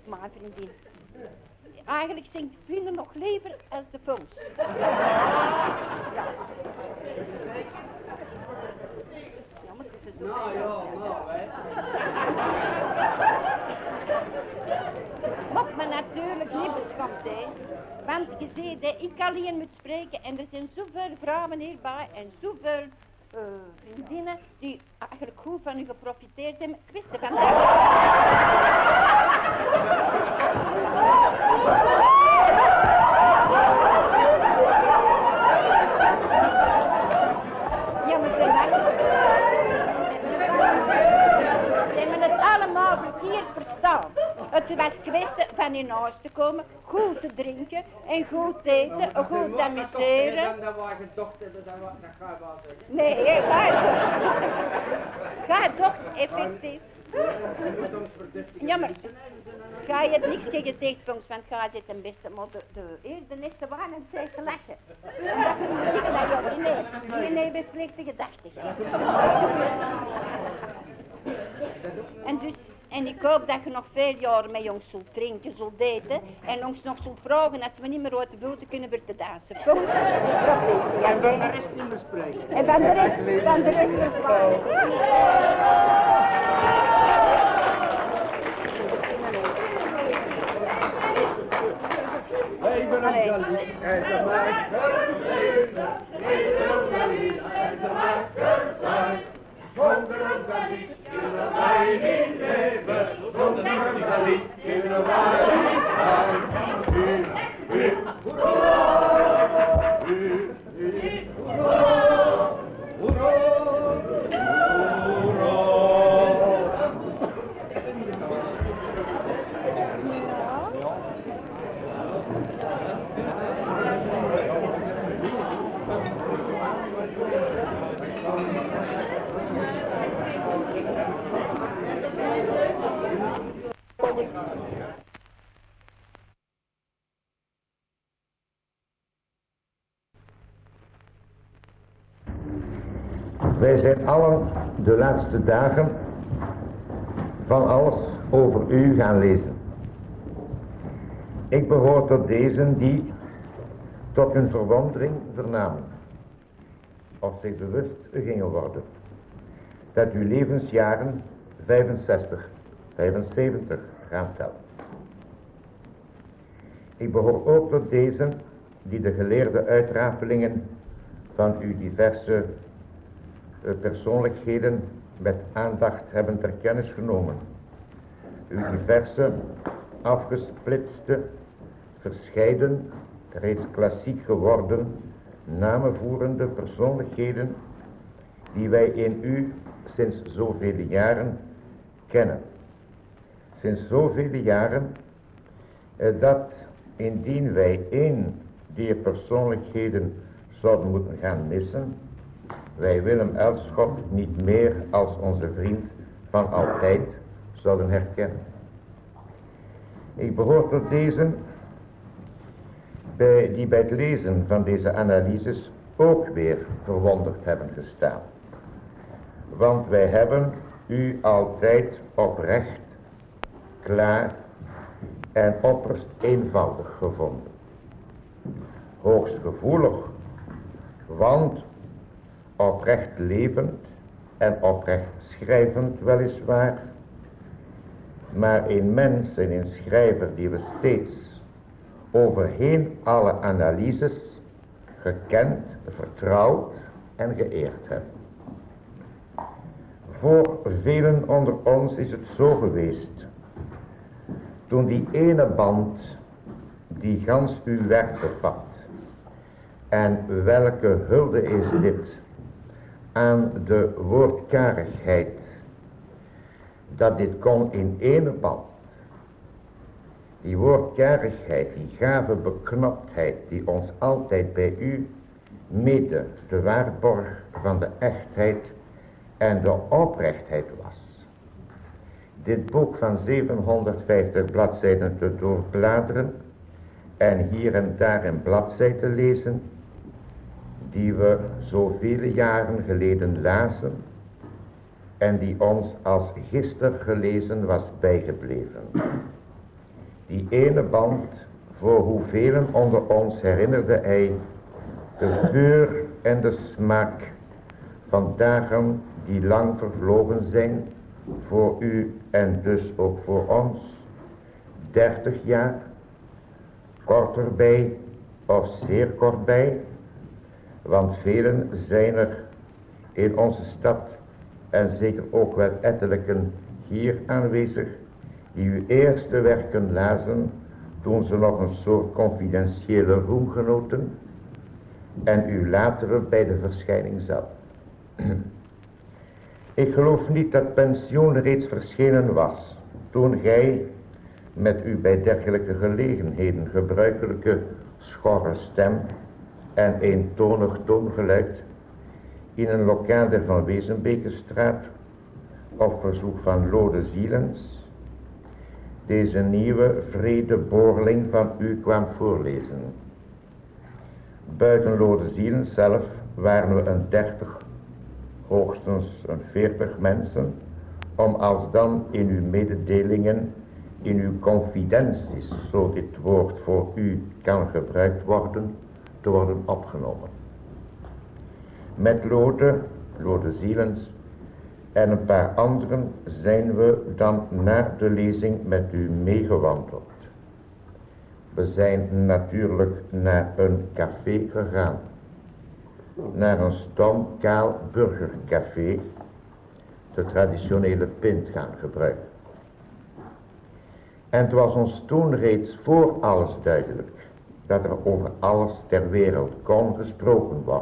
mijn vriendin. Eigenlijk zingt vrienden nog liever als de films. Ja, maar het is zo. Mocht me natuurlijk niet beschaamd zijn. Want je ziet dat ik alleen moet spreken en er zijn zoveel vrouwen hierbij en zoveel vriendinnen die eigenlijk goed van u geprofiteerd hebben. Ik wist het van ja, maar ze hebben het allemaal verkeerd verstaan. Het was kwestie van in huis te komen, goed te drinken en goed te eten, goed te amuseren. Dat was gedocht hebben, dat ga je wel zeggen. Nee, ga toch effectief. Ja, maar ga je het niks gezegd, Fonks, want ga je ten beste, maar de eerste waren en zij te lachen. Nee, bij slechte gedachten. En ik hoop dat je nog veel jaren met jongens zult drinken, zult eten en ons nog zult vragen als we niet meer uit de buiten kunnen weer te dansen. Kom. En van de rest niet bespreken. En van de rest bespreken. Even een galies, uit de markt, zonder een galies, kunnen wij niet leven. Zonder een galies, kunnen wij niet gaan. Wij zijn allen de laatste dagen van alles over u gaan lezen. Ik behoor tot deze die tot hun verwondering vernamen, of zich bewust gingen worden, dat uw levensjaren 65, 75 gaan tellen. Ik behoor ook tot deze die de geleerde uitrapelingen van uw diverse persoonlijkheden met aandacht hebben ter kennis genomen. Uw diverse, afgesplitste, verscheiden, reeds klassiek geworden, namenvoerende persoonlijkheden die wij in u sinds zoveel jaren kennen. Sinds zoveel jaren dat indien wij één die persoonlijkheden zouden moeten gaan missen, wij Willem Elschot niet meer als onze vriend van altijd zouden herkennen. Ik behoor tot deze die bij het lezen van deze analyses ook weer verwonderd hebben gestaan. Want wij hebben u altijd oprecht, klaar en opperst eenvoudig gevonden. Hoogst gevoelig, want oprecht levend en oprecht schrijvend weliswaar, maar een mens en een schrijver die we steeds overheen alle analyses gekend, vertrouwd en geëerd hebben. Voor velen onder ons is het zo geweest, toen die ene band die gans uw werk bevat, en welke hulde is dit aan de woordkarigheid, dat dit kon in ene band. Die woordkarigheid, die gave beknoptheid, die ons altijd bij u mede de waarborg van de echtheid en de oprechtheid was. Dit boek van 750 bladzijden te doorbladeren en hier en daar een bladzij te lezen, die we zoveel jaren geleden lazen en die ons als gisteren gelezen was bijgebleven. Die ene band, voor hoevelen onder ons herinnerde hij de geur en de smaak van dagen die lang vervlogen zijn voor u en dus ook voor ons. 30 jaar, kort erbij of zeer kort bij, want velen zijn er in onze stad en zeker ook wel ettelijken hier aanwezig, die uw eerste werken lazen toen ze nog een soort confidentiële roem genoten en uw latere bij de verschijning zelf. Ik geloof niet dat pensioen reeds verschenen was toen gij met uw bij dergelijke gelegenheden gebruikelijke schorre stem en eentonig toongeluid in een lokaal der Van Wezenbekerstraat op verzoek van Lode Zielens deze nieuwe vrede boorling van u kwam voorlezen. Buiten Lode Zielens zelf waren we een 30, hoogstens een 40 mensen, om alsdan in uw mededelingen, in uw confidenties, zo dit woord voor u kan gebruikt worden, te worden opgenomen. Met Lode Zielens en een paar anderen zijn we dan na de lezing met u meegewandeld. We zijn natuurlijk naar een café gegaan. Naar een stom, kaal burgercafé, de traditionele pint gaan gebruiken. En het was ons toen reeds voor alles duidelijk dat er over alles ter wereld kon gesproken worden.